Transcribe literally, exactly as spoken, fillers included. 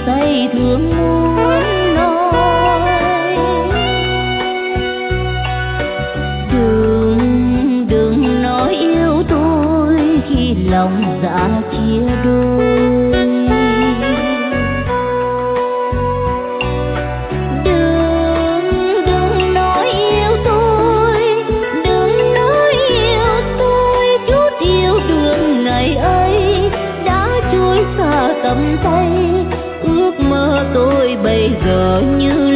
say thương muốn nói. Đừng, đừng nói yêu tôi khi lòng dạ chia đôi. Tầm tay ước mơ tôi bây giờ như